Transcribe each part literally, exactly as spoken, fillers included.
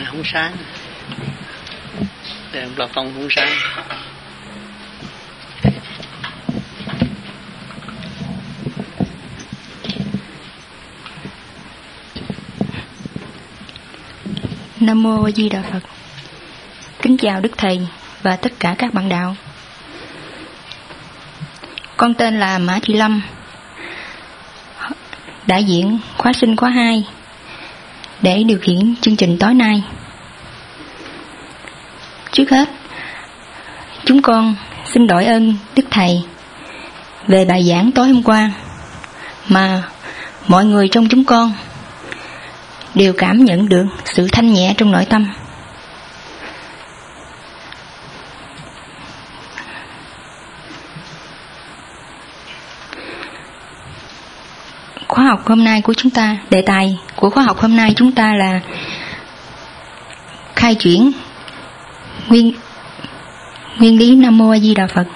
này không sáng, đèn plafon không sáng. Nam Mô A Di Đà Phật. Kính chào Đức Thầy và tất cả các bạn đạo. Con tên là Mã Thị Lâm, đại diện khóa sinh khóa hai để điều khiển chương trình tối nay. Trước hết, chúng con xin đội ơn Đức Thầy về bài giảng tối hôm qua mà mọi người trong chúng con đều cảm nhận được sự thanh nhẹ trong nội tâm. Khóa học hôm nay của chúng ta, đề tài của khóa học hôm nay chúng ta là khai chuyển nguyên nguyên lý Nam Mô A Di Đà Phật.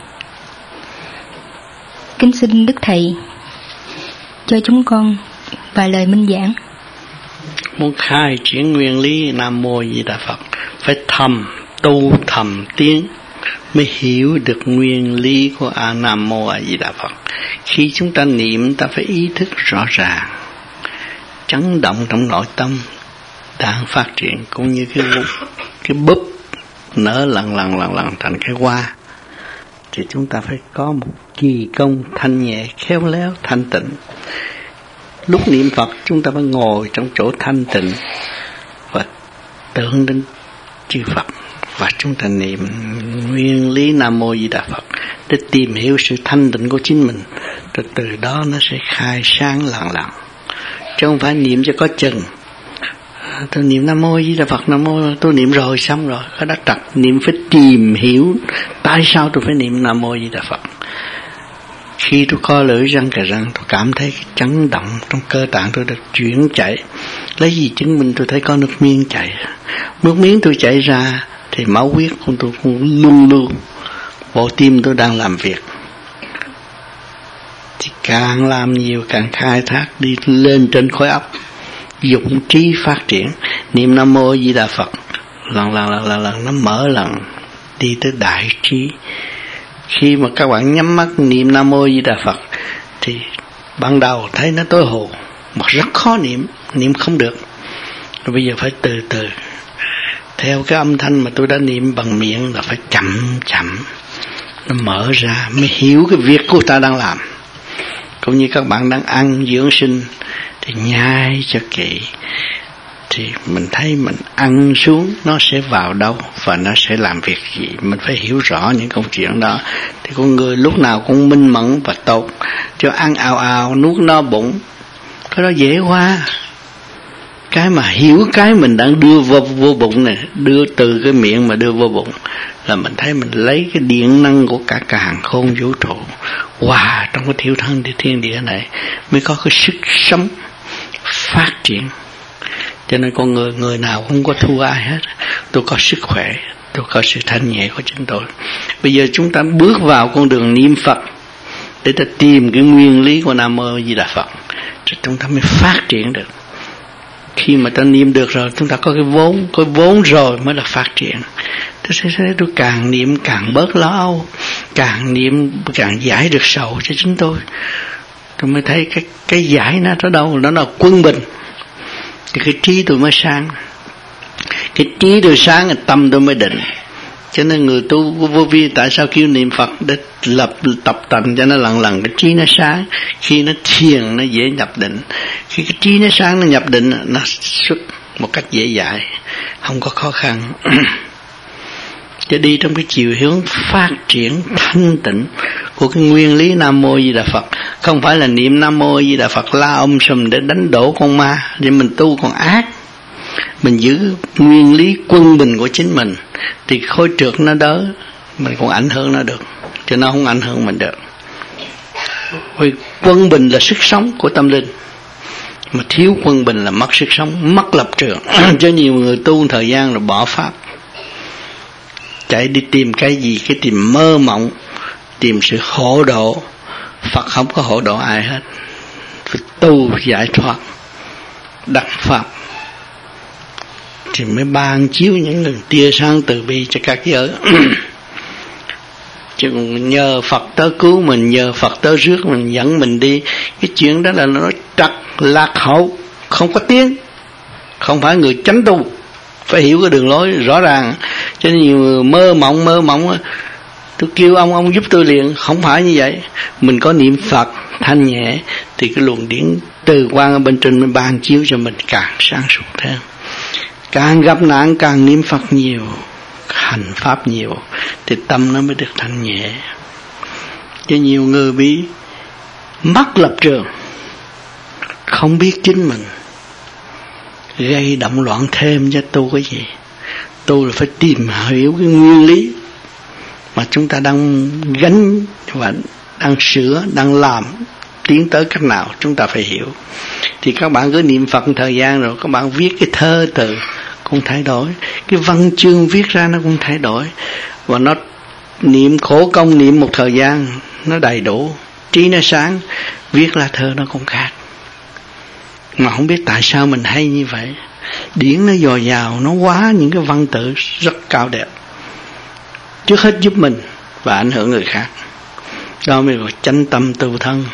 Kính xin Đức Thầy cho chúng con vài lời minh giảng. Muốn khai triển nguyên lý Nam Mô A Di Đà Phật phải thầm tu thầm tiến mới hiểu được nguyên lý của A Nam Mô A Di Đà Phật. Khi chúng ta niệm, ta phải ý thức rõ ràng, chấn động trong nội tâm đang phát triển, cũng như cái cái búp nở lần lần lần lần thành cái hoa, thì chúng ta phải có một kỳ công thanh nhẹ, khéo léo, thanh tịnh. Lúc niệm Phật chúng ta phải ngồi trong chỗ thanh tịnh và tưởng đến chư Phật, và chúng ta niệm nguyên lý Nam Mô Di Đà Phật để tìm hiểu sự thanh tịnh của chính mình, rồi từ đó nó sẽ khai sáng lần lần, chứ không phải niệm cho có chừng. Tôi niệm Nam Mô Di Đà Phật, Nam Mô, tôi niệm rồi xong rồi, cái đó trật. Niệm phải tìm hiểu tại sao tôi phải niệm Nam Mô Di Đà Phật. Khi tôi co lưỡi răng cà răng, tôi cảm thấy cái chấn động trong cơ tạng tôi được chuyển chạy. Lấy gì chứng minh? Tôi thấy có nước miếng chảy. Nước miếng tôi chảy ra thì máu huyết của tôi cũng luôn luôn, bộ tim tôi đang làm việc. Thì càng làm nhiều càng khai thác đi lên trên khối óc, dụng trí phát triển. Niệm Nam Mô Di Đà Phật lần lần lần lần lần nó mở lần đi tới đại trí. Khi mà các bạn nhắm mắt niệm Nam Mô Di Đà Phật thì ban đầu thấy nó tối hồ, mà rất khó niệm, niệm không được. Rồi bây giờ phải từ từ theo cái âm thanh mà tôi đã niệm bằng miệng, là phải chậm chậm nó mở ra mới hiểu cái việc của ta đang làm. Cũng như các bạn đang ăn dưỡng sinh thì nhai cho kỹ, thì mình thấy mình ăn xuống nó sẽ vào đâu và nó sẽ làm việc gì. Mình phải hiểu rõ những công chuyện đó thì con người lúc nào cũng minh mẫn và tốt. Cho ăn ào ào nuốt no bụng, cái đó dễ quá. Cái mà hiểu cái mình đang đưa vô, vô bụng này, đưa từ cái miệng mà đưa vô bụng, là mình thấy mình lấy cái điện năng của cả càn khôn vũ trụ hòa wow, trong cái thiểu thân thiên địa này mới có cái sức sống phát triển. Cho nên con người người nào không có thua ai hết. Tôi có sức khỏe, tôi có sự thanh nhẹ của chính tôi. Bây giờ chúng ta bước vào con đường niệm Phật để ta tìm cái nguyên lý của Nam Mô Di Đà Phật, rồi chúng ta mới phát triển được. Khi mà ta niệm được rồi, chúng ta có cái vốn, có vốn rồi mới là phát triển. Tôi sẽ thấy tôi càng niệm càng bớt lo âu, càng niệm càng giải được sầu cho chính tôi. Tôi mới thấy cái cái giải nó ở đâu, nó là quân bình. Thì cái trí tôi mới sáng. Cái trí tôi sáng, cái tâm tôi mới định. Cho nên người tu vô vi tại sao kêu niệm Phật để lập tập tành cho nó lần lần cái trí nó sáng. Khi nó thiền nó dễ nhập định. Khi cái trí nó sáng nó nhập định, nó xuất một cách dễ dãi, không có khó khăn. Cho đi trong cái chiều hướng phát triển thanh tịnh của cái nguyên lý Nam Mô Di Đà Phật. Không phải là niệm Nam Mô Di Đà Phật la om sùm để đánh đổ con ma, để mình tu còn ác. Mình giữ nguyên lý quân bình của chính mình thì khối trượt nó đỡ, mình còn ảnh hưởng nó được, chứ nó không ảnh hưởng mình được. Vì quân bình là sức sống của tâm linh, mà thiếu quân bình là mất sức sống, mất lập trường. Cho nhiều người tu thời gian rồi bỏ pháp, chạy đi tìm cái gì, cái tìm mơ mộng, tìm sự hộ độ. Phật không có hộ độ ai hết. Phải tu giải thoát, đắc pháp, thì mới ban chiếu những lần tia sáng từ bi cho các giới. Chứ nhờ Phật tới cứu mình, nhờ Phật tới rước mình, dẫn mình đi, cái chuyện đó là nó trật lạc hậu, không có tiếng, không phải người chánh tu, phải hiểu cái đường lối rõ ràng. Cho nên nhiều người mơ mộng mơ mộng, tôi kêu ông ông giúp tôi liền, không phải như vậy. Mình có niệm Phật thanh nhẹ thì cái luồng điển từ quan ở bên trên mới ban chiếu cho mình càng sáng suốt thêm. Càng gặp nạn càng niệm Phật nhiều, hành pháp nhiều thì tâm nó mới được thanh nhẹ. Cho nhiều người bị mất lập trường, không biết chính mình, gây động loạn thêm cho tu cái gì. Tu là phải tìm hiểu cái nguyên lý mà chúng ta đang gánh và đang sửa, đang làm, tiến tới cách nào chúng ta phải hiểu. Thì các bạn cứ niệm Phật thời gian rồi các bạn viết cái thơ từ cũng thay đổi, cái văn chương viết ra nó cũng thay đổi, và nó niệm khổ công niệm một thời gian nó đầy đủ, trí nó sáng, viết ra thơ nó cũng khác. Mà không biết tại sao mình hay như vậy. Điển nó dồi dào, nó quá những cái văn tự rất cao đẹp, trước hết giúp mình và ảnh hưởng người khác. Đó mới gọi chánh tâm tu thân.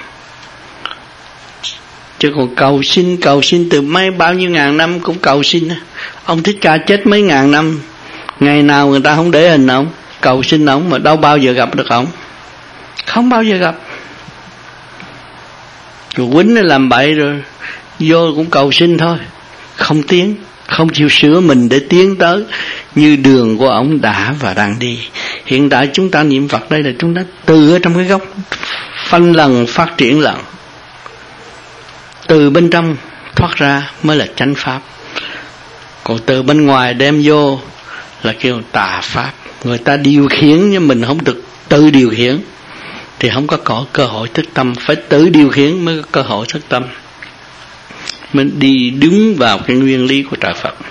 Chứ còn cầu xin, cầu xin từ mấy bao nhiêu ngàn năm cũng cầu xin. Ông Thích Ca chết mấy ngàn năm, ngày nào người ta không để hình ông, cầu xin ông mà đâu bao giờ gặp được ông, không bao giờ gặp. Rồi quýnh nó làm bậy rồi vô cũng cầu xin thôi, không tiến, không chịu sửa mình để tiến tới như đường của ông đã và đang đi. Hiện tại chúng ta niệm Phật đây là chúng ta từ ở trong cái góc phân lần phát triển lần, từ bên trong thoát ra mới là chánh pháp. Còn từ bên ngoài đem vô là kêu tà pháp. Người ta điều khiển nhưng mình không được tự điều khiển thì không có, có cơ hội thức tâm. Phải tự điều khiển mới có cơ hội thức tâm, mình đi đứng vào cái nguyên lý của trời Phật.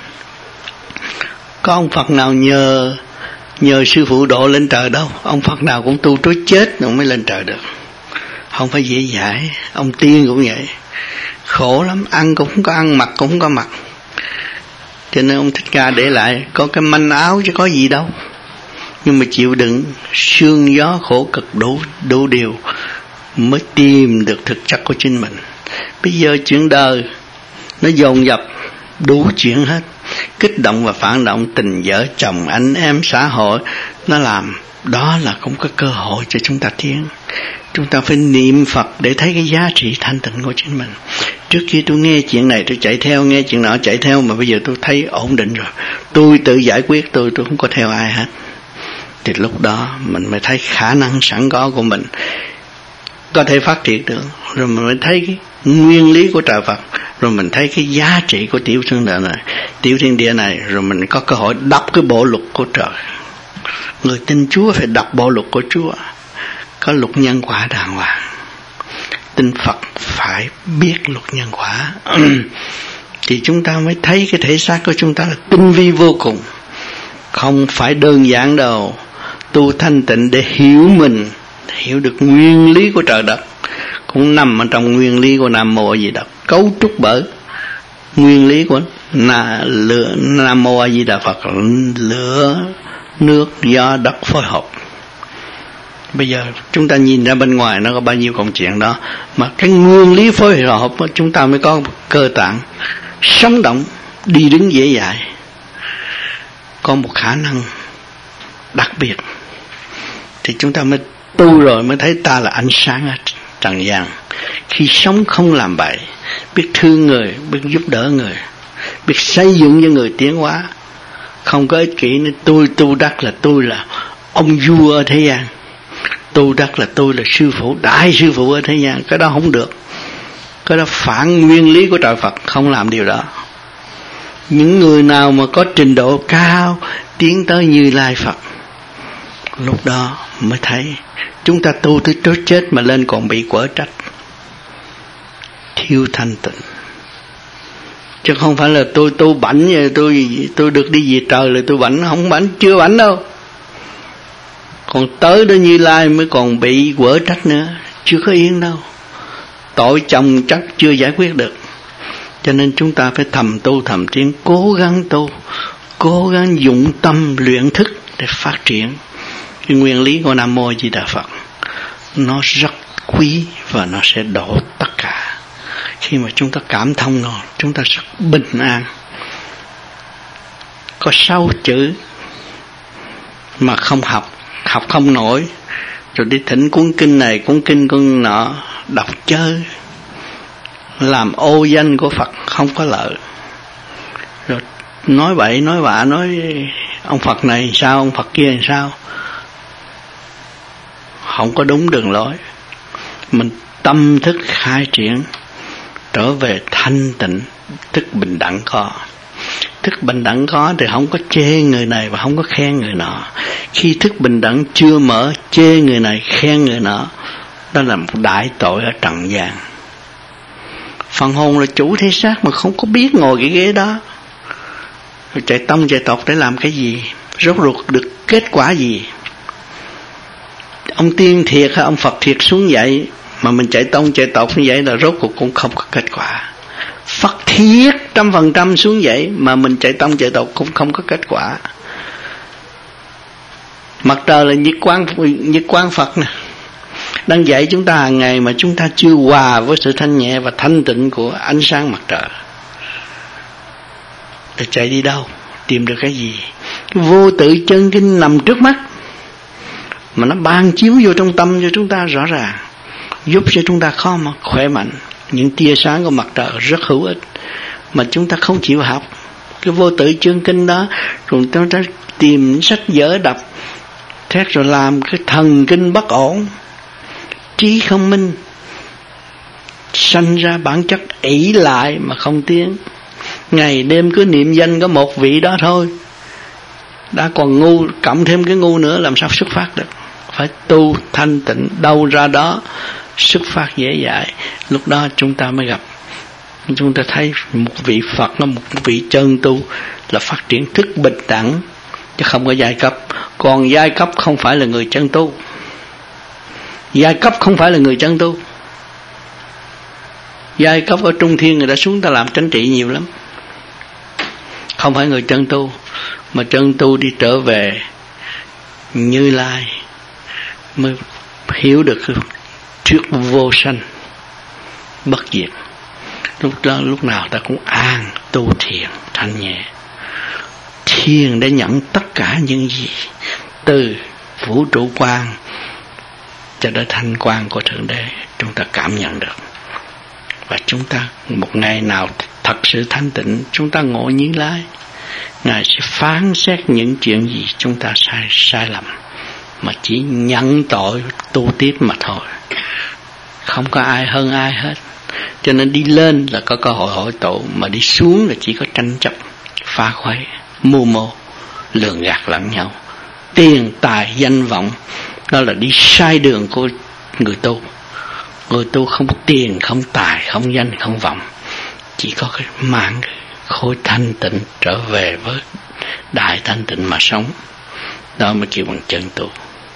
Có ông Phật nào nhờ nhờ sư phụ độ lên trời đâu. Ông Phật nào cũng tu tới chết rồi mới lên trời được, không phải dễ dãi. Ông Tiên cũng vậy, khổ lắm, ăn cũng không có ăn, mặc cũng không có mặc. Cho nên ông Thích Ca để lại có cái manh áo chứ có gì đâu, nhưng mà chịu đựng sương gió khổ cực đủ đủ điều mới tìm được thực chất của chính mình. Bây giờ chuyện đời nó dồn dập đủ chuyện hết, kích động và phản động, tình vợ chồng, anh em, xã hội nó làm, đó là không có cơ hội cho chúng ta tiến. Chúng ta phải niệm Phật để thấy cái giá trị thanh tịnh của chính mình. Trước kia tôi nghe chuyện này tôi chạy theo, nghe chuyện nọ chạy theo, mà bây giờ tôi thấy ổn định rồi, tôi tự giải quyết, tôi tôi không có theo ai hết. Thì lúc đó mình mới thấy khả năng sẵn có của mình có thể phát triển được, rồi mình mới thấy cái nguyên lý của trời Phật, rồi mình thấy cái giá trị của tiểu thiên địa này, tiểu thiên địa này, rồi mình có cơ hội đọc cái bộ luật của trời. Người tin Chúa phải đọc bộ luật của Chúa, có luật nhân quả đàng hoàng. Tin Phật phải biết luật nhân quả thì chúng ta mới thấy cái thể xác của chúng ta là tinh vi vô cùng, không phải đơn giản đâu. Tu thanh tịnh để hiểu mình, hiểu được nguyên lý của trời đất, cũng nằm ở trong nguyên lý của Nam Mô A Di Đà, cấu trúc bởi nguyên lý của là lửa Nam Mô A Di Đà Phật, lửa nước gió đất phối hợp. Bây giờ chúng ta nhìn ra bên ngoài nó có bao nhiêu công chuyện đó, mà cái nguyên lý phối hợp chúng ta mới có cơ tạng sống động, đi đứng dễ dãi, có một khả năng đặc biệt. Thì chúng ta mới tu rồi mới thấy ta là ánh sáng ở trần gian. Khi sống không làm bậy, biết thương người, biết giúp đỡ người, biết xây dựng cho người tiến hóa, không có ích kỷ nên tôi tu đắc là tôi là ông vua ở thế gian, tu đắc là tôi là sư phụ, đại sư phụ ở thế gian. Cái đó không được, cái đó phản nguyên lý của trời Phật, không làm điều đó. Những người nào mà có trình độ cao tiến tới Như Lai Phật, lúc đó mới thấy chúng ta tu tới trước chết mà lên còn bị quở trách, thiếu thanh tịnh. Chứ không phải là tôi tu bảnh vậy, tôi tôi được đi về trời là tôi bảnh, không bảnh, chưa bảnh đâu. Còn tới đó Như Lai mới còn bị quở trách nữa, chưa có yên đâu. Tội chồng chắc chưa giải quyết được. Cho nên chúng ta phải thầm tu thầm tiến, cố gắng tu, cố gắng dụng tâm luyện thức để phát triển cái nguyên lý của Nam Mô Di Đà Phật. Nó rất quý và nó sẽ độ tất cả. Khi mà chúng ta cảm thông nó, chúng ta rất bình an. Có sáu chữ mà không học, học không nổi, rồi đi thỉnh cuốn kinh này, cuốn kinh cuốn nọ, đọc chơi, làm ô danh của Phật không có lợi. Rồi nói bậy, nói bạ, nói ông Phật này sao, ông Phật kia sao, không có đúng đường lối. Mình tâm thức khai triển trở về thanh tịnh, thức bình đẳng có. Thức bình đẳng có thì không có chê người này và không có khen người nọ. Khi thức bình đẳng chưa mở, chê người này, khen người nọ, đó là một đại tội ở trần gian. Phần hồn là chủ thể xác mà không có biết ngồi cái ghế đó, rồi chạy tông chạy tộc để làm cái gì, rốt ruột được kết quả gì? Ông tiên thiệt hay ông Phật thiệt xuống vậy mà mình chạy tông chạy tộc như vậy là rốt cuộc cũng không có kết quả. Phật thiết trăm phần trăm xuống vậy mà mình chạy tông chạy tộc cũng không có kết quả. Mặt trời là nhất quán, nhất quán Phật nè, đang dạy chúng ta hàng ngày mà chúng ta chưa hòa với sự thanh nhẹ và thanh tịnh của ánh sáng mặt trời. Để chạy đi đâu, tìm được cái gì? Cái vô tự chân kinh nằm trước mắt mà nó ban chiếu vô trong tâm cho chúng ta rõ ràng, giúp cho chúng ta khó mà khỏe mạnh. Những tia sáng của mặt trời rất hữu ích mà chúng ta không chịu học cái vô tự chân kinh đó, rồi chúng ta tìm sách vở đọc thế rồi làm cái thần kinh bất ổn, trí không minh, sanh ra bản chất ỷ lại mà không tiến. Ngày đêm cứ niệm danh có một vị đó thôi, đã còn ngu, cộng thêm cái ngu nữa làm sao xuất phát được? Phải tu thanh tịnh, đâu ra đó xuất phát dễ dãi. Lúc đó chúng ta mới gặp, chúng ta thấy một vị Phật, một vị chân tu là phát triển thức bình đẳng chứ không có giai cấp. Còn giai cấp không phải là người chân tu, giai cấp không phải là người chân tu. Giai cấp ở Trung Thiên người ta xuống ta làm chính trị nhiều lắm, không phải người chân tu. Mà chân tu đi trở về Như Lai mới hiểu được trước vô sanh bất diệt. Lúc đó lúc nào ta cũng an tu thiền thanh nhẹ, thiền để nhận tất cả những gì từ vũ trụ quan cho đến thanh quan của Thượng Đế chúng ta cảm nhận được. Và chúng ta một ngày nào thật sự thanh tịnh, chúng ta ngộ Như Lai, Ngài sẽ phán xét những chuyện gì chúng ta sai sai lầm, mà chỉ nhận tội tu tiếp mà thôi. Không có ai hơn ai hết. Cho nên đi lên là có cơ hội hội tụ, mà đi xuống là chỉ có tranh chấp, phá khuấy, mưu mô, lường gạt lẫn nhau. Tiền tài danh vọng, đó là đi sai đường của người tu. Người tu không tiền, không tài, không danh, không vọng, chỉ có cái mang khối thanh tịnh trở về với đại thanh tịnh mà sống. Đó mới kêu bằng chân tu.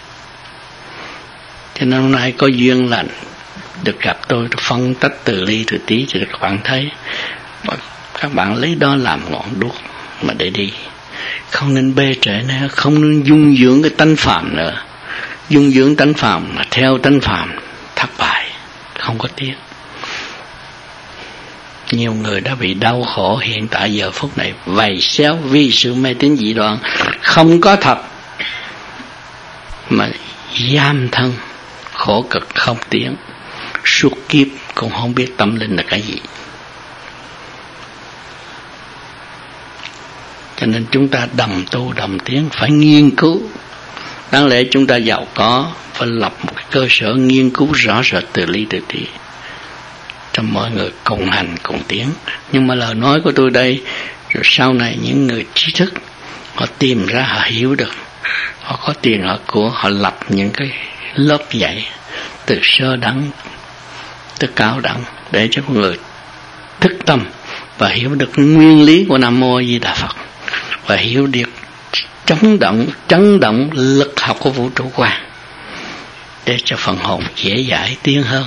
Cho nên hôm nay có duyên lành được gặp tôi, phân tách từ ly từ tí cho các bạn thấy. Và các bạn lấy đó làm ngọn đuốc mà để đi. Không nên bê trễ nữa, không nên dung dưỡng cái tánh phàm nữa. Dung dưỡng tánh phàm mà theo tánh phàm thất bại, không có tiếng. Nhiều người đã bị đau khổ hiện tại giờ phút này vầy xéo vì sự mê tín dị đoan không có thật, mà giam thân khổ cực không tiến, suốt kiếp cũng không biết tâm linh là cái gì. Cho nên chúng ta đầm tu đầm tiến, phải nghiên cứu. Đáng lẽ chúng ta giàu có, phải lập một cái cơ sở nghiên cứu rõ rệt từ ly từ tí, cho mọi người cùng hành cùng tiến. Nhưng mà lời nói của tôi đây, rồi sau này những người trí thức họ tìm ra, họ hiểu được, họ có tiền họ của, họ lập những cái lớp dạy từ sơ đẳng tới cao đẳng để cho con người thức tâm và hiểu được nguyên lý của Nam Mô Di Đà Phật, và hiểu được chấn động chấn động lực học của vũ trụ quan, để cho phần hồn dễ dãi tiến hơn.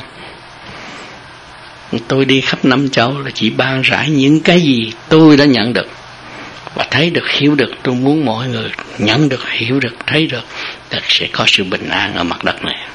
Tôi đi khắp năm châu là chỉ ban rải những cái gì tôi đã nhận được và thấy được, hiểu được. Tôi muốn mọi người nhận được, hiểu được, thấy được, là sẽ có sự bình an ở mặt đất này.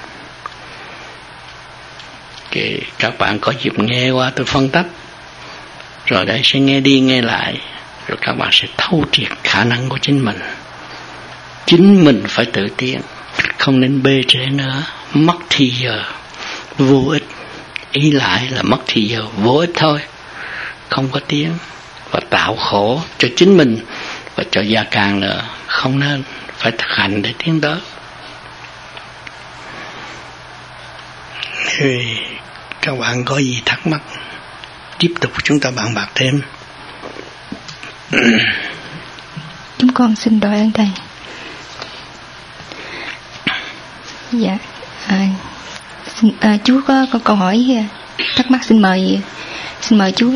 Cái, các bạn có dịp nghe qua tôi phân tích, rồi đây sẽ nghe đi nghe lại, rồi các bạn sẽ thấu triệt khả năng của chính mình. Chính mình phải tự tiến, không nên bê trễ nữa, mất thì giờ vô ích. Ý lại là mất thì giờ vô ích thôi, không có tiến, và tạo khổ cho chính mình và cho gia càng nữa. Không nên, phải thực hành để tiến tới. Thì các bạn có gì thắc mắc, tiếp tục chúng ta bàn bạc thêm. Chúng con xin đội ơn thầy. Dạ, à, xin, à, chú có, có câu hỏi thắc mắc, xin mời xin mời chú.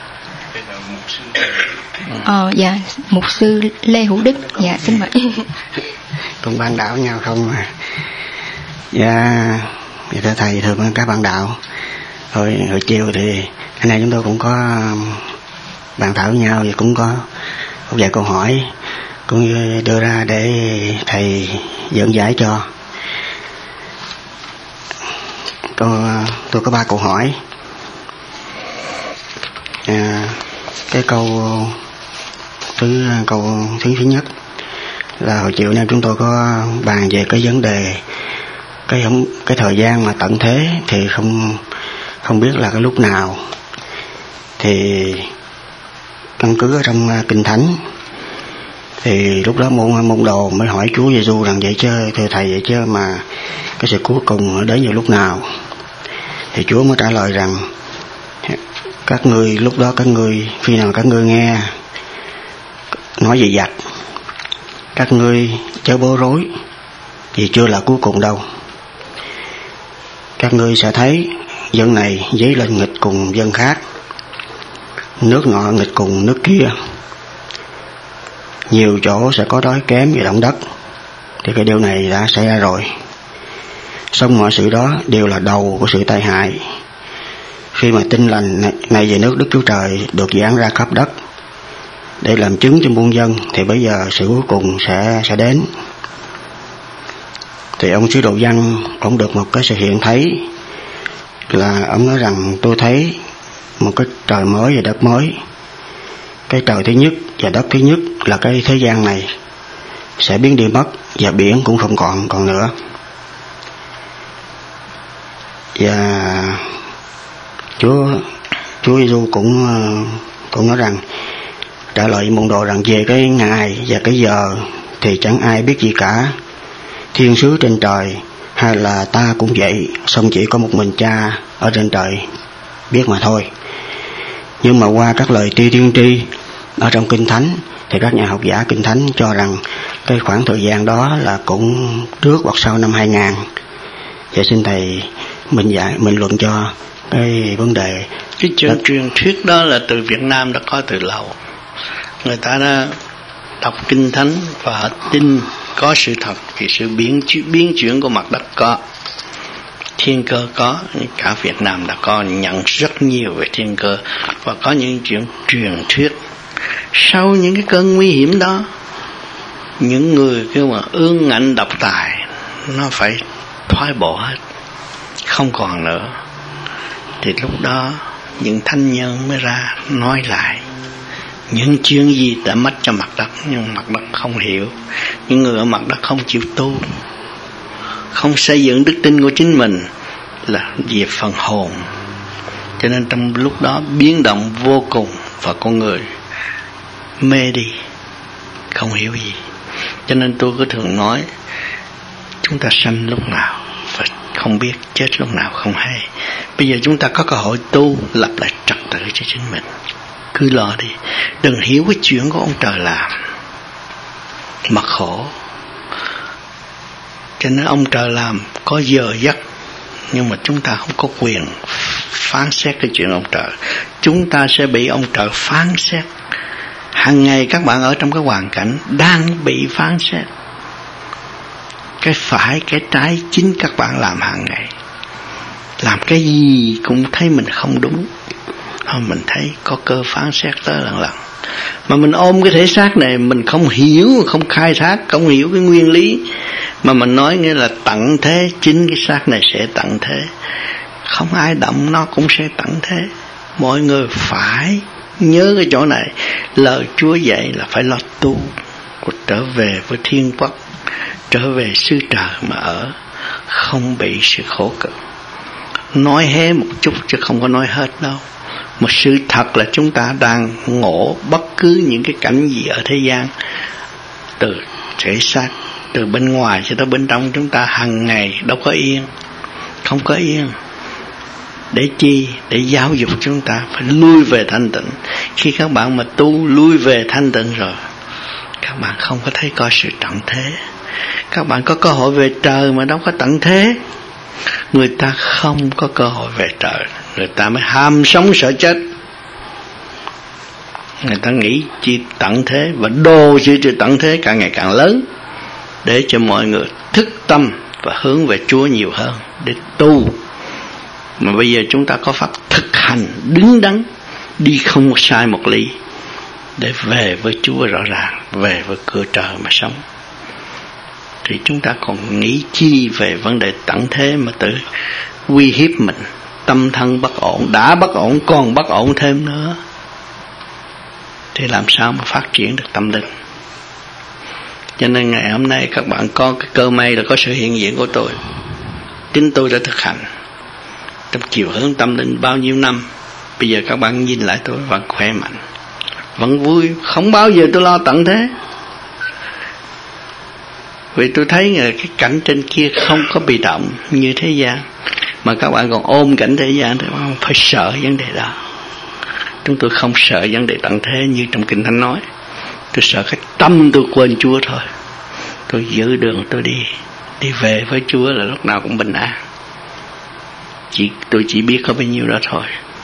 Ờ, dạ, mục sư Lê Hữu Đức. Dạ, xin mời. Cùng bạn đạo nhau không à? Dạ, thưa thầy, thưa các bạn đạo. Hồi, hồi chiều thì anh em chúng tôi cũng có bàn thảo với nhau, và cũng có một vài câu hỏi cũng đưa ra để thầy dẫn giải cho. Câu, tôi có ba câu hỏi. À, cái câu thứ câu thứ thứ nhất là hồi chiều nay chúng tôi có bàn về cái vấn đề cái cái thời gian mà tận thế thì không không biết là cái lúc nào. Thì căn cứ ở trong kinh thánh thì lúc đó môn môn đồ mới hỏi Chúa Giêsu rằng vậy chứ thưa thầy, vậy chứ mà cái sự cuối cùng đến vào lúc nào? Thì Chúa mới trả lời rằng các ngươi lúc đó các ngươi khi nào các ngươi nghe nói về giặc, các ngươi chớ bối rối, vì chưa là cuối cùng đâu. Các ngươi sẽ thấy dân này dấy lên nghịch cùng dân khác, nước nọ nghịch cùng nước kia, nhiều chỗ sẽ có đói kém và động đất. Thì cái điều này đã xảy ra rồi. Xong mọi sự đó đều là đầu của sự tai hại. Khi mà tin lành này về nước Đức Chúa Trời được giảng ra khắp đất để làm chứng cho muôn dân, thì bây giờ sự cuối cùng sẽ sẽ đến. Thì ông sứ đồ Giăng, ông được một cái sự hiện thấy, là ông nói rằng tôi thấy một cái trời mới và đất mới. Cái trời thứ nhất và đất thứ nhất là cái thế gian này sẽ biến đi mất, và biển cũng không còn còn nữa. Và Chúa Chúa Giêsu cũng cũng nói rằng, trả lời môn đồ rằng về cái ngày và cái giờ thì chẳng ai biết gì cả, thiên sứ trên trời hay là ta cũng vậy, song chỉ có một mình Cha ở trên trời biết mà thôi. Nhưng mà qua các lời tiên tiên tri ở trong kinh thánh thì các nhà học giả kinh thánh cho rằng cái khoảng thời gian đó là cũng trước hoặc sau năm hai nghìn. Vậy xin thầy mình giải mình luận cho cái vấn đề. Cái chuyện truyền thuyết đó là từ Việt Nam đã có từ lâu. Người ta đã đọc kinh thánh và tin có sự thật, thì sự biến biến chuyển của mặt đất có, thiên cơ có. Cả Việt Nam đã có nhận rất nhiều về thiên cơ, và có những chuyện truyền thuyết. Sau những cái cơn nguy hiểm đó, những người kêu mà ương ngạnh độc tài nó phải thoái bộ hết, không còn nữa. Thì lúc đó những thánh nhân mới ra nói lại những chuyện gì đã mất cho mặt đất, nhưng mặt đất không hiểu. Những người ở mặt đất không chịu tu, không xây dựng đức tin của chính mình, là về phần hồn. Cho nên trong lúc đó biến động vô cùng, và con người mê đi, không hiểu gì. Cho nên tôi cứ thường nói, chúng ta sanh lúc nào và không biết, chết lúc nào không hay. Bây giờ chúng ta có cơ hội tu, lập lại trật tự cho chính mình. Cứ lo đi, đừng hiểu cái chuyện của ông trời làm mà khổ. Cho nên ông trời làm có giờ giấc, nhưng mà chúng ta không có quyền phán xét cái chuyện ông trời. Chúng ta sẽ bị ông trời phán xét. Hàng ngày các bạn ở trong cái hoàn cảnh đang bị phán xét. Cái phải, cái trái chính các bạn làm hàng ngày. Làm cái gì cũng thấy mình không đúng, thôi mình thấy có cơ phán xét tới lần lần. Mà mình ôm cái thể xác này, mình không hiểu, không khai thác, không hiểu cái nguyên lý, mà mình nói nghĩa là tận thế, chính cái xác này sẽ tận thế, không ai động nó cũng sẽ tận thế. Mọi người phải nhớ cái chỗ này, lời Chúa dạy là phải lo tu, trở về với thiên quốc, trở về xứ trời mà ở, không bị sự khổ cực. Nói hé một chút chứ không có nói hết đâu. Một sự thật là chúng ta đang ngộ bất cứ những cái cảnh gì ở thế gian, từ thể xác, từ bên ngoài cho tới bên trong, chúng ta hàng ngày đâu có yên, không có yên. Để chi? Để giáo dục chúng ta phải lui về thanh tịnh. Khi các bạn mà tu lui về thanh tịnh rồi, các bạn không có thấy có sự tận thế. Các bạn có cơ hội về trời mà đâu có tận thế. Người ta không có cơ hội về trời, người ta mới ham sống sợ chết. Người ta nghĩ chỉ tận thế, và đồ chữ chữ tận thế càng ngày càng lớn, để cho mọi người thức tâm và hướng về Chúa nhiều hơn để tu. Mà bây giờ chúng ta có pháp thực hành đứng đắn, đi không một sai một ly, để về với Chúa rõ ràng, về với cửa trời mà sống. Thì chúng ta còn nghĩ chi về vấn đề tận thế mà tự uy hiếp mình, tâm thân bất ổn, đã bất ổn còn bất ổn thêm nữa, thì làm sao mà phát triển được tâm linh. Cho nên ngày hôm nay các bạn có cái cơ may là có sự hiện diện của tôi. Chính tôi đã thực hành trong chiều hướng tâm linh bao nhiêu năm. Bây giờ các bạn nhìn lại tôi vẫn khỏe mạnh, vẫn vui, không bao giờ tôi lo tận thế. Vì tôi thấy là cái cảnh trên kia không có bị động như thế gian, mà các bạn còn ôm cảnh thế gian thì không phải sợ vấn đề đó. Chúng tôi không sợ vấn đề tận thế như trong Kinh Thánh nói. Tôi sợ cái tâm tôi quên Chúa thôi. Tôi giữ đường tôi đi, đi về với Chúa là lúc nào cũng bình an. Chỉ, tôi chỉ biết có bao nhiêu đó thôi.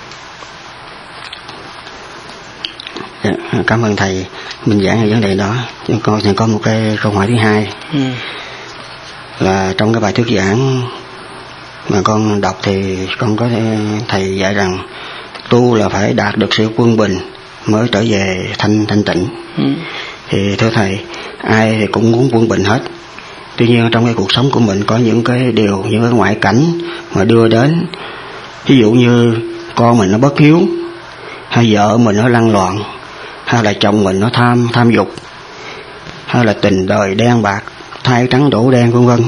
Dạ, cảm ơn thầy minh giảng về vấn đề đó. Con sẽ có một cái câu hỏi thứ hai. Ừ. Là trong cái bài thuyết giảng mà con đọc thì con có thể thầy dạy rằng tu là phải đạt được sự quân bình mới trở về thanh thanh tịnh. Ừ. Thì thưa thầy, ai thì cũng muốn quân bình hết. Tuy nhiên trong cái cuộc sống của mình có những cái điều, những cái ngoại cảnh mà đưa đến, ví dụ như con mình nó bất hiếu, hay vợ mình nó lăng loạn, hay là chồng mình nó tham tham dục, hay là tình đời đen bạc, thay trắng đổ đen vân vân.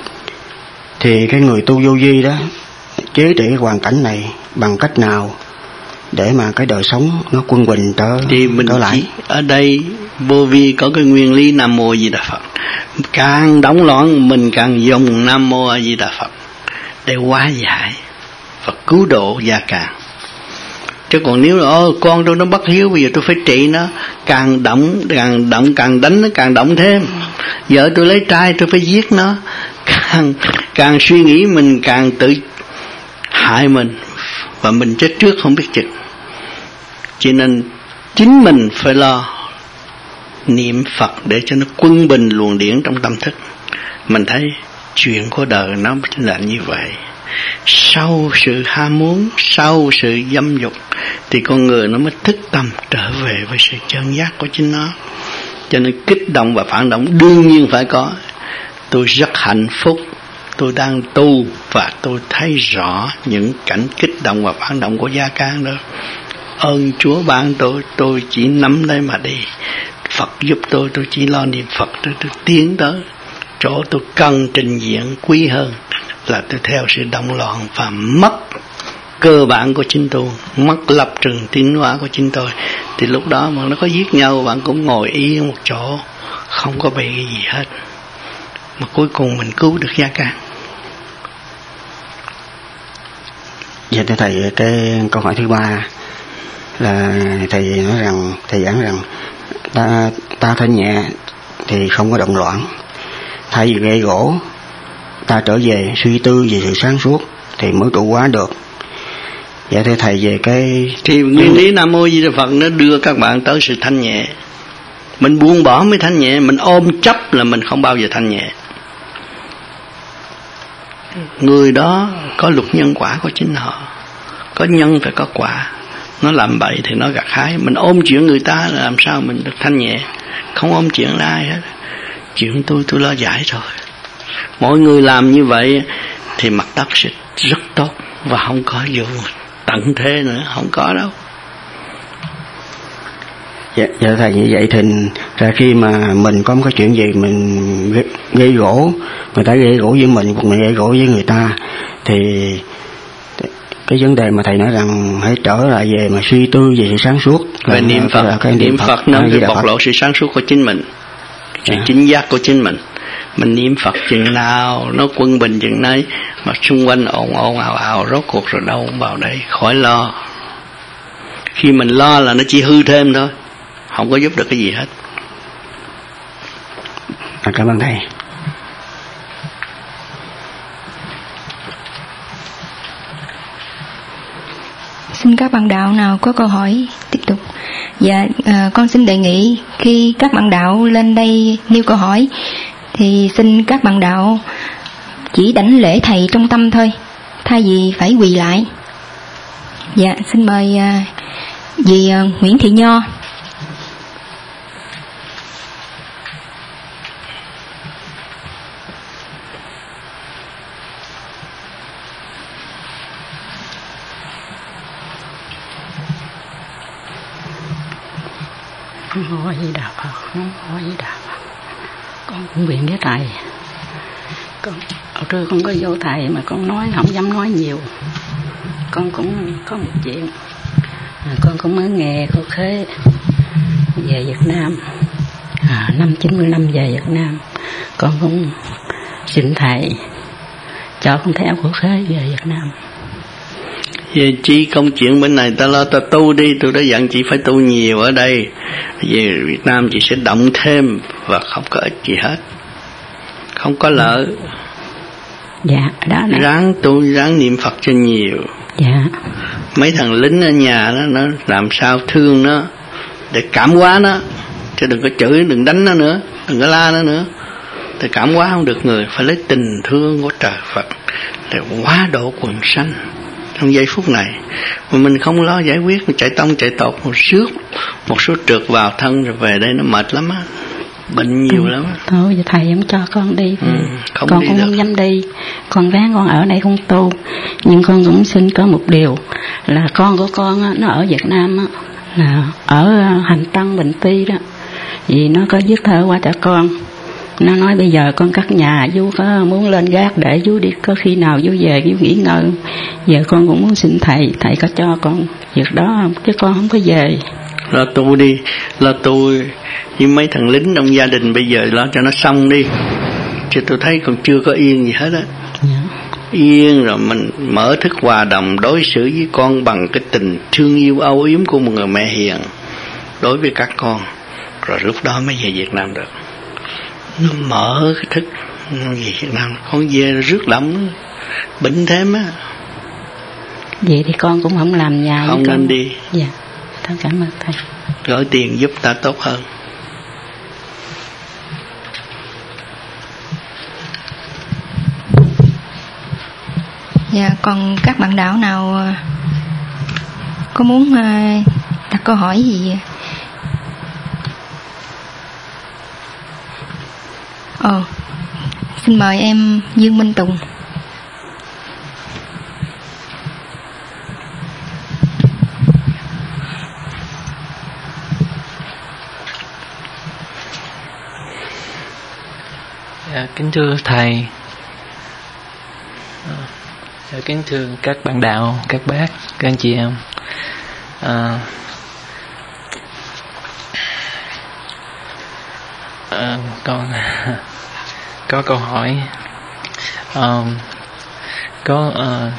Thì cái người tu vô vi đó chế trị cái hoàn cảnh này bằng cách nào để mà cái đời sống nó quân bình trở, thì mình trở lại? Ở đây vô vi có cái nguyên lý Nam Mô A Di Đà Phật. Càng đóng loạn mình càng dùng Nam Mô A Di Đà Phật để hóa giải và cứu độ gia càng. Chứ còn nếu là con tôi nó bất hiếu, bây giờ tôi phải trị nó, càng động càng động càng đánh nó càng động thêm. Vợ tôi lấy trai tôi phải giết nó, càng càng suy nghĩ mình càng tự hại mình, và mình chết trước không biết chừng. Cho nên chính mình phải lo niệm Phật để cho nó quân bình luồng điển trong tâm thức. Mình thấy chuyện của đời nó là như vậy. Sau sự ham muốn, sau sự dâm dục, thì con người nó mới thức tâm trở về với sự chân giác của chính nó. Cho nên kích động và phản động đương nhiên phải có. Tôi rất hạnh phúc, tôi đang tu và tôi thấy rõ những cảnh kích động và phản động của gia can đó. Ơn Chúa ban tôi, tôi chỉ nắm lấy mà đi. Phật giúp tôi, tôi chỉ lo niệm Phật, tôi, tôi tiến tới chỗ tôi cần trình diện quý hơn là tôi theo sự động loạn và mất cơ bản của chính tôi, mất lập trường tiến hóa của chính tôi. Thì lúc đó mà nó có giết nhau, bạn cũng ngồi yên một chỗ, không có bị cái gì hết, mà cuối cùng mình cứu được gia can. Dạ thưa thầy, cái câu hỏi thứ ba là thầy nói rằng, thầy giảng rằng ta ta thanh nhẹ thì không có động loạn, thay vì gây gỗ ta trở về suy tư về sự sáng suốt thì mới trụ hóa được. Dạ thưa thầy, về cái thì nguyên lý Nam Mô Di Đà Phật nó đưa các bạn tới sự thanh nhẹ. Mình buông bỏ mới thanh nhẹ, mình ôm chấp là mình không bao giờ thanh nhẹ. Người đó có luật nhân quả của chính họ, có nhân phải có quả. nó làm bậy thì nó gặt hái. Mình ôm chuyện người ta là làm sao mình được thanh nhẹ? Không ôm chuyện ai hết. Chuyện tôi tôi lo giải thôi. Mọi người làm như vậy thì mặt đất sẽ rất tốt và không có vụ tận thế nữa, không có đâu. Dạ, dạ thầy, như vậy thì ra khi mà mình có một cái chuyện gì mình gây, gây gỗ, người ta gây gỗ với mình hoặc mình gây gỗ với người ta, thì cái vấn đề mà thầy nói rằng hãy trở lại về mà suy tư về sự sáng suốt, về niệm Phật, là cái niệm Phật, Phật nó sẽ bộc lộ sự sáng suốt của chính mình, sự dạ. chính giác của chính mình. Mình niệm Phật chừng nào nó quân bình chừng nấy, mà xung quanh ồn ồn ào ào, rốt cuộc rồi đâu vào đây, khỏi lo. Khi mình lo là nó chỉ hư thêm thôi, không có giúp được cái gì hết. À, cảm ơn thầy. Xin các bạn đạo nào có câu hỏi tiếp tục. Dạ, à, con xin đề nghị khi các bạn đạo lên đây nêu câu hỏi thì xin các bạn đạo chỉ đảnh lễ thầy trong tâm thôi, thay vì phải quỳ lại. Dạ, xin mời à, dì à, Nguyễn Thị Nho. Hỏi gì đạo Phật, hỏi gì đạo Phật. Con cũng nguyện với thầy. Con hồi trưa con có vô thầy mà con nói không dám nói nhiều. Con cũng có một chuyện. À, con cũng mới nghe cô Khế về Việt Nam. À, năm chín mươi năm về Việt Nam. Con cũng xin thầy cho con theo cô Khế về Việt Nam. Về chi công chuyện bên này ta lo ta tu đi, tôi đã dặn chị phải tu nhiều ở đây. Về Việt Nam chị sẽ động thêm và không có ích gì hết, không có lợi. Dạ, đó nè. Ráng tu, ráng niệm Phật cho nhiều. Dạ. Mấy thằng lính ở nhà đó, nó làm sao thương nó để cảm hóa nó, chứ đừng có chửi, đừng đánh nó nữa, đừng có la nó nữa. Thì cảm hóa không được người, phải lấy tình thương của trời Phật để hóa độ quần sanh trong giây phút này. Mà mình không lo giải quyết, mình chạy tông chạy tột một xước, một số trượt vào thân rồi về đây nó mệt lắm á, bệnh nhiều ừ, lắm á. Thôi giờ thầy không cho con đi, ừ, không con đi cũng được. Không dám đi, con ráng con ở đây con tu. Nhưng con cũng xin có một điều là con của con á, nó ở Việt Nam á, là ở Hành Tân Bình Ti đó, vì nó có viết thơ qua cho con. Nó nói bây giờ con cất nhà, chú có muốn lên gác để chú đi, có khi nào chú về chú nghỉ ngơi. Giờ con cũng muốn xin thầy, thầy có cho con việc đó không, chứ con không có về. Lo tu đi, lo tu với mấy thằng lính trong gia đình bây giờ lo cho nó xong đi. Chứ tôi thấy còn chưa có yên gì hết á. Yeah. Yên rồi mình mở thức hòa đồng đối xử với con bằng cái tình thương yêu âu yếm của một người mẹ hiền đối với các con. Rồi lúc đó mới về Việt Nam được. Nó mở cái thức về Việt Nam, con về rước lắm, bệnh thêm á. Vậy thì con cũng không làm nhà. Không nên đi. Dạ, thôi cảm ơn thầy. Gửi tiền giúp ta tốt hơn. Dạ, còn các bạn đạo nào có muốn đặt câu hỏi gì? Ờ, xin mời em Dương Minh Tùng. Dạ, kính thưa thầy, dạ, kính thưa các bạn đạo, các bác, các anh chị em. À, à, con có câu hỏi. À, có à,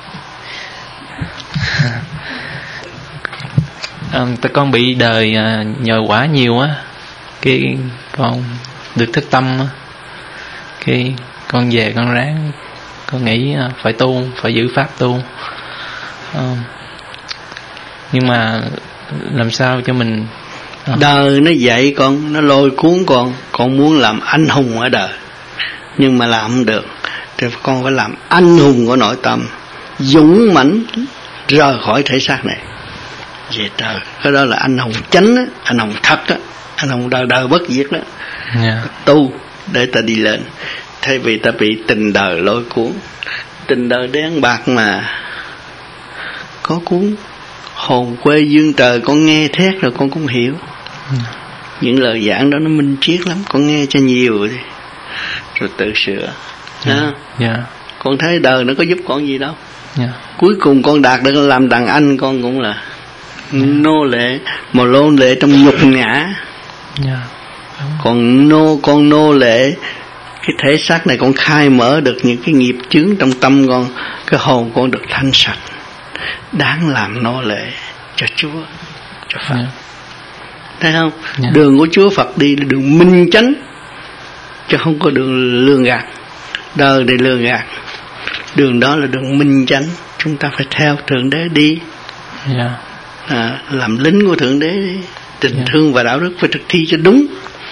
à, con bị đời à, nhờ quả nhiều á, cái con được thức tâm á, cái con về con ráng con nghĩ phải tu, phải giữ pháp tu. À, nhưng mà làm sao cho mình à. Đời nó dạy con, nó lôi cuốn con, con muốn làm anh hùng ở đời nhưng mà làm không được, thì con phải làm anh hùng của nội tâm, dũng mãnh rời khỏi thể xác này. về trời. Cái đó là anh hùng chánh á, anh hùng thật á, anh hùng đời đời bất diệt đó. Yeah. Tu để ta đi lên, thay vì ta bị tình đời lôi cuốn. Tình đời đen bạc mà. Có cuốn hồn quê dương trời, con nghe thét rồi con cũng hiểu. Yeah. Những lời giảng đó nó minh triết lắm, con nghe cho nhiều đi rồi tự sửa. Yeah. Yeah. Con thấy đời nó có giúp con gì đâu. Yeah. Cuối cùng con đạt được làm đàn anh, con cũng là yeah. nô lệ, mà nô lệ trong nhục nhã. Yeah. Còn nô con nô lệ cái thể xác này, con khai mở được những cái nghiệp chướng trong tâm con, cái hồn con được thanh sạch, đáng làm nô lệ cho Chúa, cho Phật. Yeah. Thấy không? Yeah. Đường của Chúa Phật đi là đường minh chánh, chứ không có đường lường gạt. Đời để lường gạt, đường đó là đường minh chánh, chúng ta phải theo Thượng Đế đi. Yeah. À, làm lính của Thượng Đế đi. Tình yeah. thương và đạo đức phải thực thi cho đúng.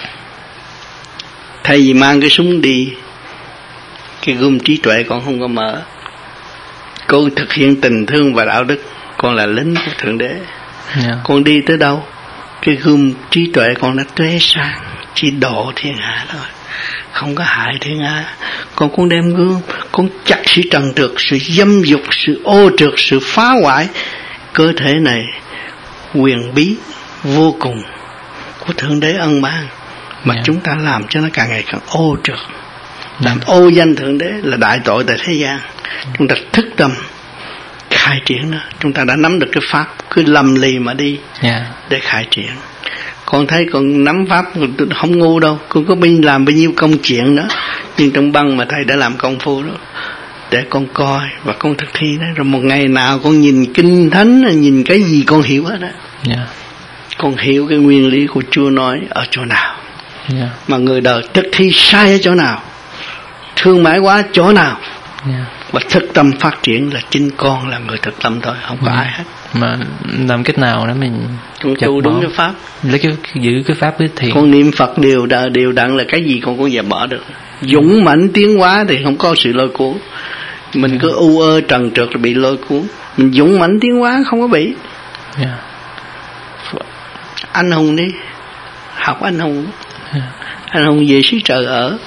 Thay vì mang cái súng đi, cái gươm trí tuệ con không có mở. Con thực hiện tình thương và đạo đức, con là lính của Thượng Đế. Yeah. Con đi tới đâu, cái gươm trí tuệ con đã tuế sang, chỉ độ thiên hạ thôi, không có hại thiên hạ. Con cũng đem gươm, con chặt sự trần trượt, sự dâm dục, sự ô trượt, sự phá hoại cơ thể này quyền bí vô cùng của Thượng Đế ân ban, mà yeah. chúng ta làm cho nó càng ngày càng ô trượt, làm yeah. ô danh Thượng Đế là đại tội tại thế gian. Chúng ta thức tâm khai triển nó, chúng ta đã nắm được cái pháp, cứ lầm lì mà đi yeah. để khai triển. Con thấy con nắm pháp không ngu đâu, con có bên làm bao nhiêu công chuyện đó, nhưng trong băng mà thầy đã làm công phu đó để con coi và con thực thi đó. Rồi một ngày nào con nhìn kinh thánh, nhìn cái gì con hiểu hết đó. Yeah. Con hiểu cái nguyên lý của Chúa nói ở chỗ nào, yeah. mà người đời thực thi sai ở chỗ nào, thương mại quá chỗ nào, yeah. và thực tâm phát triển là chính con là người thực tâm thôi, không có yeah. ai hết. Mà làm cách nào đó mình con tu đúng cái pháp, lấy cái giữ cái pháp cái thiền. Con niệm Phật đều đặn đều đặn là cái gì con cũng dẹp bỏ được. Dũng mãnh tiến hóa thì không có sự lôi cuốn. Mình yeah. cứ u ơ trần trượt rồi bị lôi cuốn. Mình dũng mãnh tiến hóa không có bị. Yeah. Anh hùng đi, học anh hùng. Yeah. Anh hùng về xứ trời ở.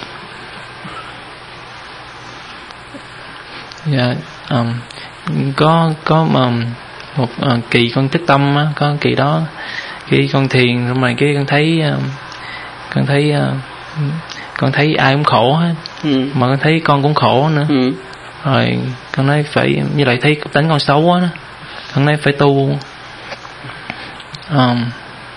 Dạ, yeah, um, có có um, một uh, kỳ con thức tâm á, có kỳ đó khi con thiền rồi mà cái con thấy uh, con thấy uh, con thấy ai cũng khổ hết, ừ. mà con thấy con cũng khổ nữa, ừ. rồi con nói phải như lại thấy tính con xấu quá đó, con nói phải tu. Um,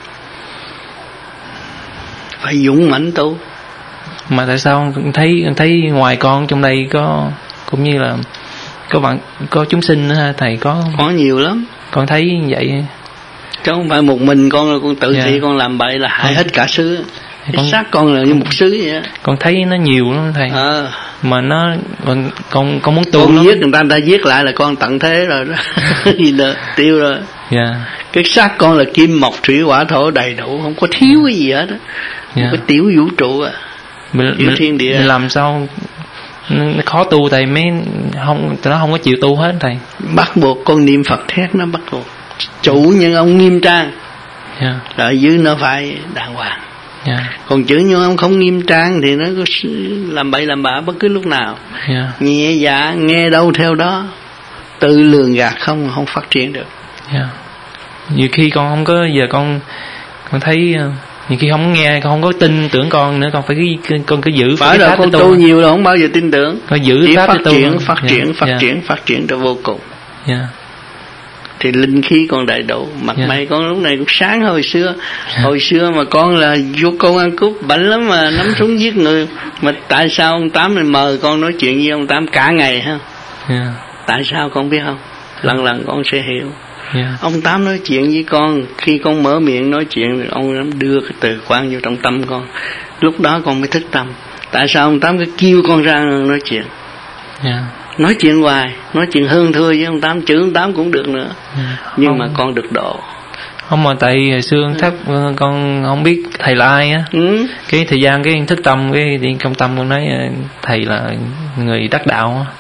phải dũng mãnh tu. Mà tại sao con thấy con thấy ngoài con trong đây có cũng như là có bạn có chúng sinh nữa ha thầy? Có có nhiều lắm, con thấy như vậy, chứ không phải một mình con là con tự yeah. thị con làm bậy là hại hết cả xứ. Con xác con là như một xứ vậy á. Con thấy nó nhiều lắm thầy. À. Mà nó con con, con muốn tu. Con giết người ta, người ta giết lại là con tận thế rồi đó. Gì nữa tiêu rồi. Yeah. Cái xác con là kim mộc thủy hỏa thổ đầy đủ, không có thiếu cái gì hết đó. Yeah. Một cái tiểu vũ trụ à. Mình, tiểu thiên địa. Mình làm sao nó khó tu thầy, mấy không nó không có chịu tu hết thầy. Bắt buộc con niệm Phật thét, nó bắt buộc. Chủ nhân ông nghiêm trang. Yeah. Ở dưới nó phải đàng hoàng. Yeah. Còn chữ nhân ông không nghiêm trang thì nó có làm bậy làm bạ bất cứ lúc nào. Yeah. Nhẹ dạ nghe đâu theo đó, tự lường gạt không không phát triển được. Yeah. Nhiều khi con không có, giờ con con thấy nhiều khi không nghe, con không có tin tưởng con nữa, con phải cái con cứ giữ phải rồi. Con tu, tu nhiều là không bao giờ tin tưởng, con giữ chỉ pháp phát triển, tu. phát triển yeah. phát yeah. triển phát triển cho vô cùng. Yeah. Thì linh khí con đầy đủ, mặt yeah. mày con lúc này cũng sáng hồi xưa. Yeah. Hồi xưa mà con là vô công ăn cướp bảnh lắm mà nắm súng giết người, mà tại sao ông Tám này mời con nói chuyện với ông Tám cả ngày ha? Yeah. Tại sao con biết không? Lần lần con sẽ hiểu. Yeah. Ông Tám nói chuyện với con, khi con mở miệng nói chuyện, ông đưa cái từ quan vô trong tâm con, lúc đó con mới thức tâm. Tại sao ông Tám cứ kêu con ra nói chuyện? Yeah. Nói chuyện hoài, nói chuyện hơn thưa với ông Tám, chữ ông Tám cũng được nữa. Yeah. Nhưng không, mà con được độ. Không, mà tại hồi xưa yeah. thắc con không biết thầy là ai á. Ừ. Cái thời gian cái thức tâm, cái đi trong tâm con nói thầy là người đắc đạo á.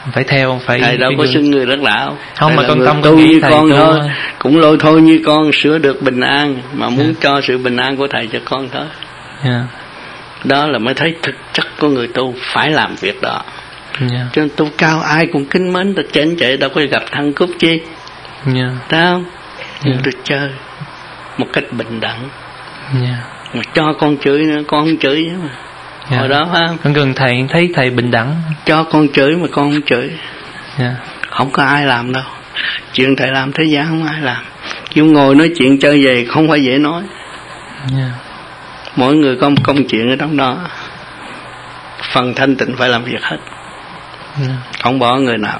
phải theo, phải thầy đâu có xưng người rất đạo. Không, thầy mà con tâm tu con nghĩ như thầy con tu thôi, thôi. cũng lôi thôi như con sửa được bình an, mà muốn Yeah. cho sự bình an của thầy cho con thôi. Yeah. Đó là mới thấy thực chất của người tu phải làm việc đó. Yeah. Cho nên tu cao ai cũng kính mến, ta trên chạy đâu có gặp thăng cúp chi. Yeah. Thấy không? Yeah. Tôi chơi một cách bình đẳng. Yeah. Mà cho con chửi nữa, con không chửi nữa mà. Yeah. Hồi đó phải không? Con gần thầy thấy thầy bình đẳng. Cho con chửi mà con không chửi. Yeah. Không có ai làm đâu. Chuyện thầy làm thế gian không ai làm. Chứ ngồi nói chuyện chơi về không phải dễ nói. Yeah. Mỗi người có một công chuyện ở trong đó. Phần thanh tịnh phải làm việc hết. Yeah. Không bỏ người nào.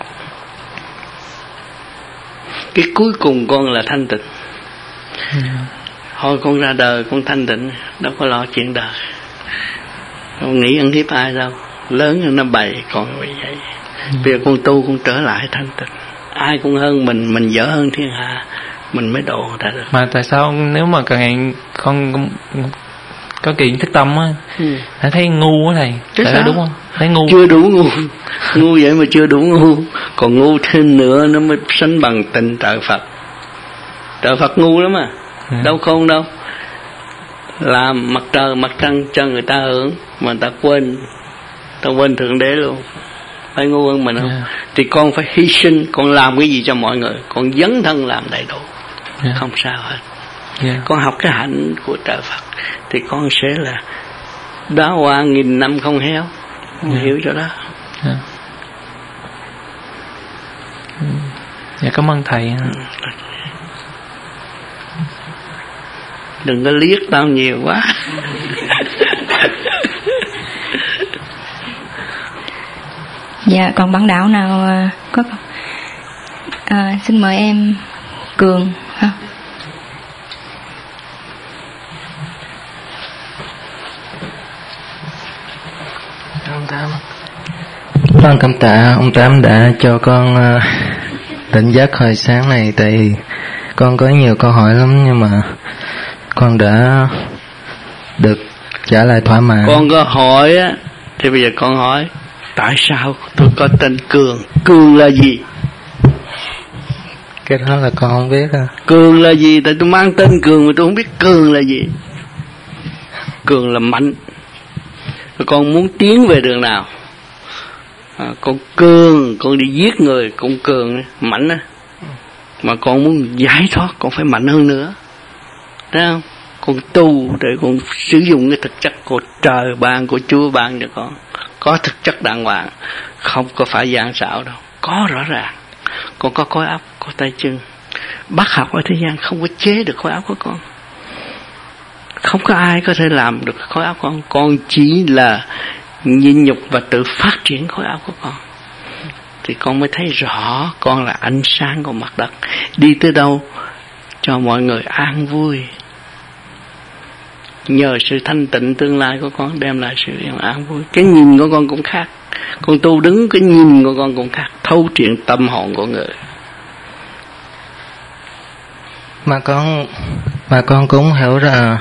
Cái cuối cùng con là thanh tịnh. Yeah. Thôi con ra đời con thanh tịnh, đâu có lo chuyện đời. Không nghĩ ăn hiếp ai đâu. Lớn hơn nó bày còn vậy vậy. Yeah. Bây giờ con tu con trở lại thanh tịnh. Ai cũng hơn mình, mình dở hơn thiên hạ, mình mới độ người ta được. Mà tại sao nếu mà càng ngày con có kiện thức tâm á, Ừ. thầy thấy ngu quá thầy, Thế tại sao? đúng không? Thấy ngu. Chưa đủ ngu. Ngu vậy mà chưa đủ ngu. Còn ngu thêm nữa nó mới sánh bằng tình trợ Phật. Trợ Phật ngu lắm à. Ừ. Đâu không đâu. Làm mặt trời mặt trăng cho người ta hưởng, mà người ta quên, ta quên Thượng Đế luôn. Phải ngu hơn mình không? Yeah. Thì con phải hy sinh, con làm cái gì cho mọi người, con dấn thân làm đầy đủ. Yeah. Không sao hết. Yeah. Con học cái hạnh của trời Phật thì con sẽ là đóa hoa nghìn năm không héo. Con Yeah. hiểu cho đó. Yeah. Dạ, cảm ơn thầy. Đừng có liếc tao nhiều quá. Dạ, còn bạn đạo nào à, có à, xin mời em Cường ha. Ông Tám, con cảm tạ ông Tám đã cho con uh, tỉnh giấc hồi sáng này. Tại con có nhiều câu hỏi lắm nhưng mà con đã được trả lời thỏa mãn. Con có hỏi á, thì bây giờ con hỏi tại sao tôi có tên Cường? Cường là gì? Cái đó là con không biết à. Cường là gì? Tại tôi mang tên Cường mà tôi không biết Cường là gì. Cường là mạnh. Rồi con muốn tiến về đường nào? À, con Cường, con đi giết người, con Cường mạnh á. Mà con muốn giải thoát, con phải mạnh hơn nữa. Thấy không? Con tu để con sử dụng cái thực chất của trời ban, của Chúa ban cho con. Có thực chất đàng hoàng, không có phải gian xảo đâu, có rõ ràng. Con có khối óc, có tay chân. Bác học ở thế gian không có chế được khối óc của con. Không có ai có thể làm được khối óc con. Con chỉ là nhịn nhục và tự phát triển khối óc của con. Thì con mới thấy rõ con là ánh sáng của mặt đất. Đi tới đâu cho mọi người an vui. Nhờ sự thanh tịnh tương lai của con đem lại sự an vui. Cái nhìn của con cũng khác. Con tu đứng cái nhìn của con cũng khác. Thấu triệt tâm hồn của người. Mà con mà con cũng hiểu là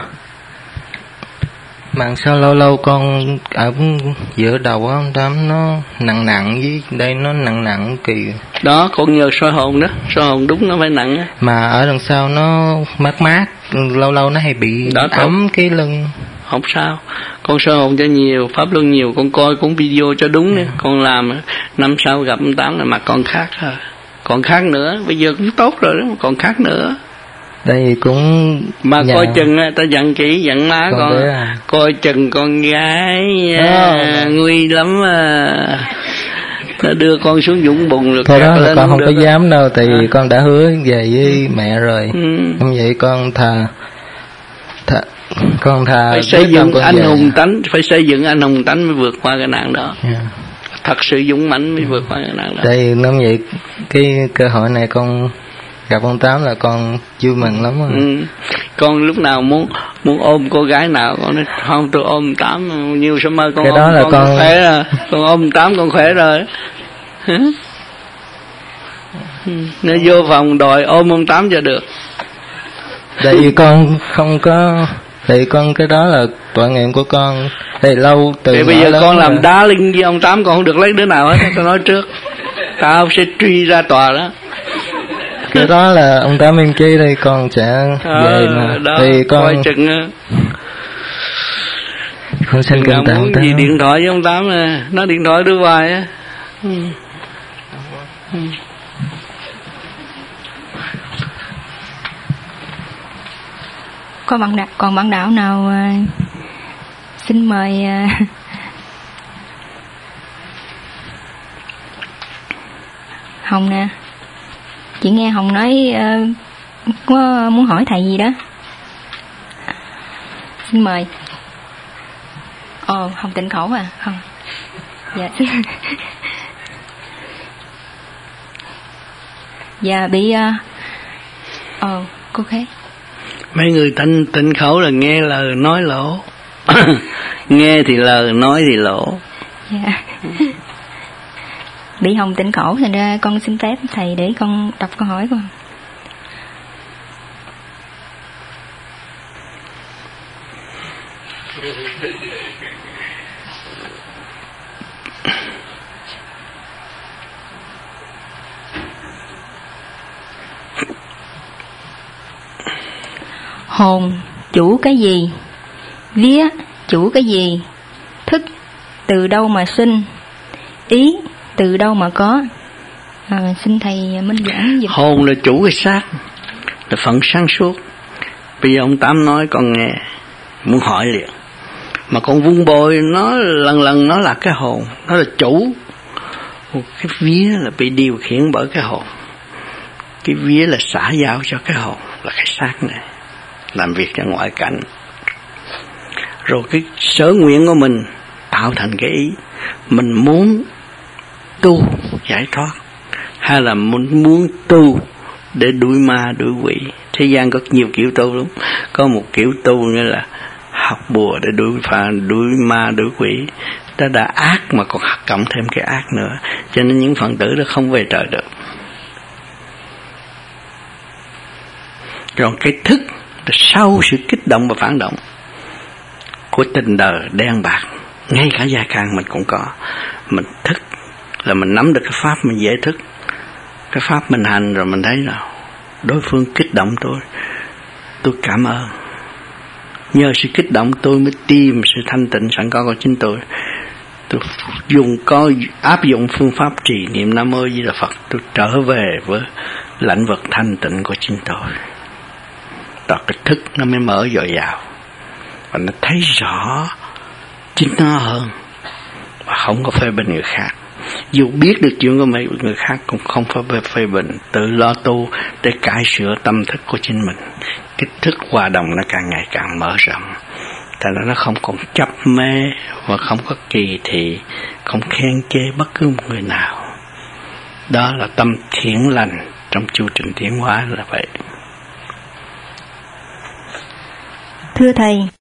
mà sao lâu lâu con ở giữa đầu á ông Tám nó nặng nặng, với đây nó nặng nặng kỳ. Đó, con nhờ soi hồn đó. Soi hồn đúng nó phải nặng á. Mà ở đằng sau nó mát mát, lâu lâu nó hay bị đó, ấm cái lưng. Không sao. Con soi hồn cho nhiều, pháp luân nhiều, con coi cũng video cho đúng nữa. Con làm năm sau gặp ông Tám là mặt con khác rồi. Còn khác nữa, bây giờ cũng tốt rồi đó, còn khác nữa. Đây cũng mà nhà... coi chừng ta dặn chị dặn má con, con à. Coi chừng con gái à, nguy lắm à. Nó đưa con xuống vũng bùn được. Thôi đó là con không có đó. dám đâu. Tại vì à. con đã hứa về với ừ. mẹ rồi. ừ. Không vậy con thà thà con thà phải xây dựng anh về. hùng tánh. Phải xây dựng anh hùng tánh mới vượt qua cái nạn đó. yeah. Thật sự dũng mãnh mới vượt qua cái nạn đó. Đây nó vậy. Cái cơ hội này con gặp ông Tám là con vui mừng lắm rồi. ừ. Con lúc nào muốn muốn ôm cô gái nào con nói không, tôi ôm Tám nhiều sớm mơ con. Cái ôm, đó là con, con... con khỏe rồi. Con ôm Tám con khỏe rồi. Nó vô phòng đòi ôm ông Tám cho được. Tại vì con không có, thì con cái đó là tội nghiệm của con thì lâu từ thì bây giờ con làm đá linh với ông Tám, con không được lấy đứa nào hết. Tôi nói trước tao sẽ truy ra tòa đó. Cái đó là ông Tám Yên Chí đây, con sẽ về mà đó, thì con coi chừng á. Con xin cảm tạ muốn gì điện thoại với ông Tám nè, nó điện thoại đưa hoài á. Ừ. Ừ. Có bạn đạo, còn bạn đạo nào uh, xin mời uh, Hồng nè. Chị nghe Hồng nói uh, có muốn hỏi thầy gì đó. Xin mời. Ồ, Hồng Tịnh Khẩu à? Không. Dạ. Dạ bị uh, ồ, cô khác. Mấy người tịnh tịnh khẩu là nghe lời nói lỗ. Nghe thì lời, nói thì lỗ. Dạ. Bị Hồng Tịnh Khẩu, thành ra con xin phép thầy để con đọc câu hỏi con. Hồn chủ cái gì? Vía chủ cái gì? Thức từ đâu mà sinh? Ý từ đâu mà có? À, xin thầy minh giảng giùm. Hồn là chủ cái xác, là phận sáng suốt. Bây giờ ông Tám nói con nghe, muốn hỏi liền. Mà con vun bồi nó lần lần nó là cái hồn, nó là chủ. Cái vía là bị điều khiển bởi cái hồn. Cái vía là xã giao cho cái hồn, là cái xác này làm việc cho ngoại cảnh. Rồi cái sở nguyện của mình tạo thành cái ý. Mình muốn tu giải thoát, hay là muốn muốn tu để đuổi ma đuổi quỷ. Thế gian có nhiều kiểu tu lắm. Có một kiểu tu như là học bùa để đuổi phà, đuổi ma đuổi quỷ. Đó đã ác mà còn cộng thêm cái ác nữa, cho nên những phận tử đó không về trời được. Rồi cái thức là sau sự kích động và phản động của tình đời đen bạc, ngay cả gia can mình cũng có. Mình thức là mình nắm được cái pháp, mình dễ thức. Cái pháp mình hành rồi mình thấy nào đối phương kích động tôi, tôi cảm ơn. Nhờ sự kích động tôi mới tìm sự thanh tịnh sẵn có của chính tôi. Tôi dùng có áp dụng phương pháp trì niệm Nam Mô Di Đà Phật, tôi trở về với lãnh vực thanh tịnh của chính tôi. Đó, cái thức nó mới mở dồi dào và nó thấy rõ chính nó hơn, và không có phê bình người khác. Dù biết được chuyện của mấy người khác cũng không phải phê bình, tự lo tu để cải sửa tâm thức của chính mình. Cái thức hòa đồng nó càng ngày càng mở rộng, tại nó không còn chấp mê và không có kỳ thị, không khen chê bất cứ một người nào. Đó là tâm thiện lành trong chu trình tiến hóa là vậy. Thưa thầy,